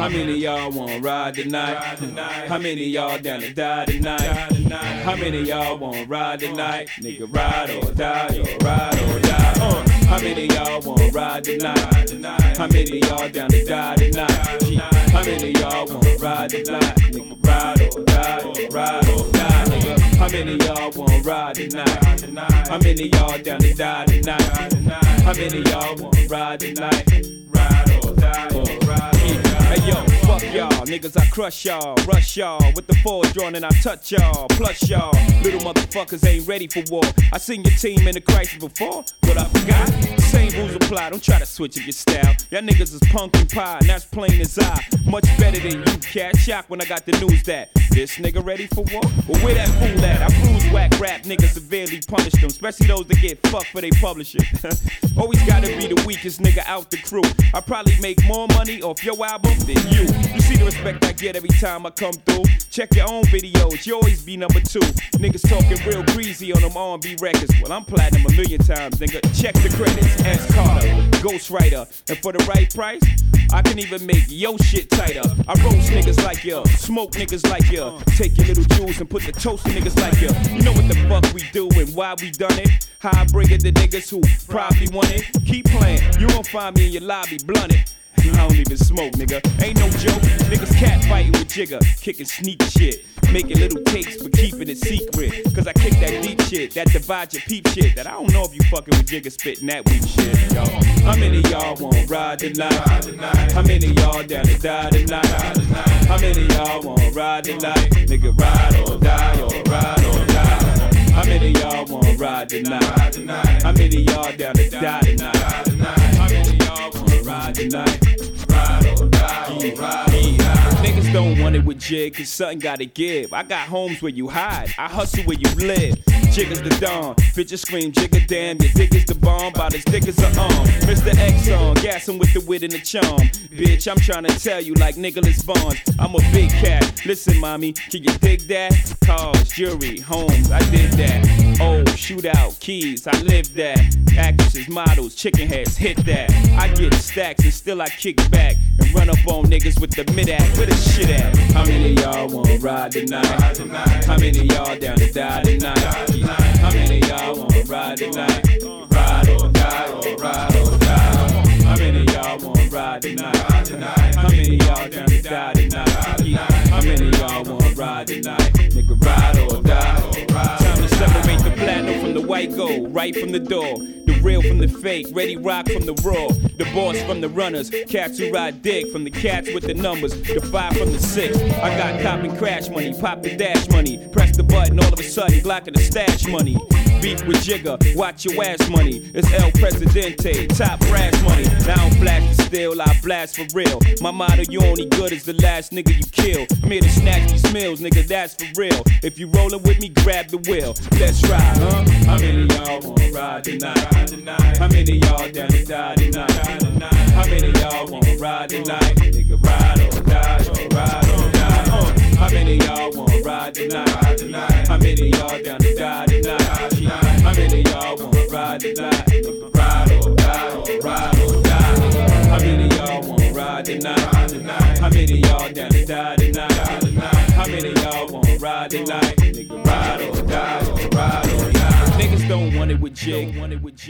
How many of y'all wanna ride tonight? How many of y'all down to die tonight? How many of y'all wanna ride tonight? Nigga, ride or die, yo, ride or die. How many of y'all wanna ride tonight? How many of y'all down to die tonight? How many of y'all wanna ride tonight? Nigga, ride or die, yo, ride or die, nigga. How many of y'all wanna ride tonight? How many of y'all down to die tonight? How many of y'all wanna ride tonight? Ride or die, yo, ride or die. Hey yo, fuck y'all, niggas, I crush y'all, rush y'all, with the force drawn and I touch y'all, plus y'all, little motherfuckers ain't ready for war. I seen your team in the crisis before, but I forgot, same rules apply, don't try to switch up your style. Y'all niggas is punk and pie, and that's plain as I. Much better than you, cat. Shocked when I got the news that this nigga ready for war? Well, where that fool at? I bruise whack rap niggas, severely punish them, especially those that get fucked for they publishing. Always gotta be the weakest nigga out the crew. I probably make more money off your album than you. You see the respect I get every time I come through. Check your own videos, you always be number 2. Niggas talking real greasy on them R&B records. Well, I'm platinum a million times, nigga. Check the credits. S. Carter, Ghostwriter, and for the right price, I can even make your shit tighter. I roast niggas like ya, smoke niggas like ya, take your little jewels and put the toast to niggas like ya. You know what the fuck we do and why we done it? How I bring it to niggas who probably want it. Keep playing, you won't find me in your lobby blunted. I don't even smoke, nigga. Ain't no joke. Niggas cat fighting with Jigga, kicking sneak shit, making little tapes but keeping it secret. Cause I kick that deep shit, that divide your peep shit. That I don't know if you fucking with Jigga spitting that weak shit, y'all. How many of y'all wanna ride tonight? How many of y'all down to die tonight? How many of y'all wanna ride tonight? Nigga, ride or die, or ride or die. How many of y'all wanna ride tonight? How many of y'all down to die tonight? How many of y'all wanna ride tonight? Ride or die, or ride or die. Niggas don't want it with Jig, cause something gotta give. I got homes where you hide, I hustle where you live. Jigga's the dawn, bitches scream Jigga damn, your dick is the bomb, about as thick as an arm. Mr. X on, gassing with the wit and the charm. Bitch, I'm trying to tell you like Nicholas Bonds, I'm a big cat. Listen, mommy, can you dig that? Cars, jewelry, homes, I did that. Oh, shootout, keys, I lived that. Actresses, models, chicken heads, hit that. I get stacks and still I kick back and run up on niggas with the mid-act. Where the shit at? How many of y'all wanna ride tonight? How many of y'all down to die tonight? How many of y'all wanna ride tonight? Ride or die, or ride or die. How many of y'all wanna ride tonight? How many of y'all down to die tonight? How many of y'all wanna ride tonight? Nigga, ride or die, or ride. Time to separate the platinum from the white gold, right from the door. The real from the fake, ready rock from the raw. The boss from the runners, cats who ride dick. From the cats with the numbers, the 5 from the 6. I got cop and crash money, pop the dash money. Press the button, all of a sudden, blocking the stash money. Beef with Jigga, watch your ass money. It's El Presidente, top brass money. Now I don't blast the steel, I blast for real. My motto, you only good as the last nigga you kill. I'm here to snatch these meals, nigga, that's for real. If you rollin' with me, grab the wheel. Let's ride, huh? How many of y'all wanna ride tonight? How many of y'all down to die tonight? How many of y'all wanna ride tonight? Nigga, ride or die, or ride or die. How many of y'all wanna ride tonight? How many of y'all down to die tonight? How many of y'all wanna ride tonight? Nigga, ride or die, or ride or die. How many of y'all wanna ride tonight? How many of y'all down to die tonight? How many of y'all wanna ride tonight? Nigga, ride or die, or ride or die. Niggas don't want it with Jig.